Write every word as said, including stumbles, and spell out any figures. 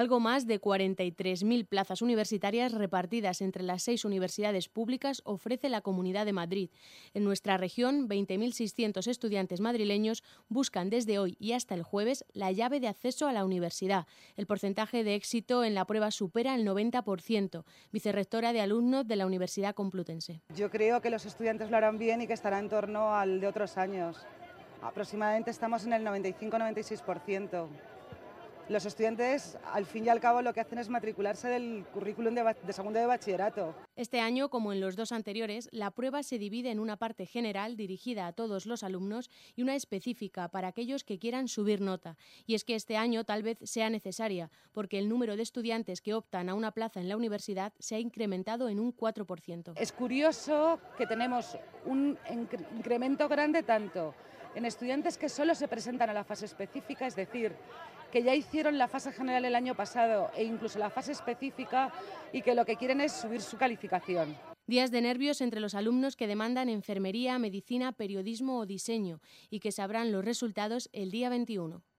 Algo más de cuarenta y tres mil plazas universitarias repartidas entre las seis universidades públicas ofrece la Comunidad de Madrid. En nuestra región, veinte mil seiscientos estudiantes madrileños buscan desde hoy y hasta el jueves la llave de acceso a la universidad. El porcentaje de éxito en la prueba supera el noventa por ciento. Vicerrectora de alumnos de la Universidad Complutense. Yo creo que los estudiantes lo harán bien y que estará en torno al de otros años. Aproximadamente estamos en el noventa y cinco a noventa y seis por ciento. Los estudiantes, al fin y al cabo, lo que hacen es matricularse del currículum de, de segundo de bachillerato. Este año, como en los dos anteriores, la prueba se divide en una parte general dirigida a todos los alumnos y una específica para aquellos que quieran subir nota. Y es que este año tal vez sea necesaria, porque el número de estudiantes que optan a una plaza en la universidad se ha incrementado en un cuatro por ciento. Es curioso que tenemos un incremento grande tanto en estudiantes que solo se presentan a la fase específica, es decir, que ya hicieron la fase general el año pasado e incluso la fase específica y que lo que quieren es subir su calificación. Días de nervios entre los alumnos que demandan enfermería, medicina, periodismo o diseño y que sabrán los resultados el día veintiuno.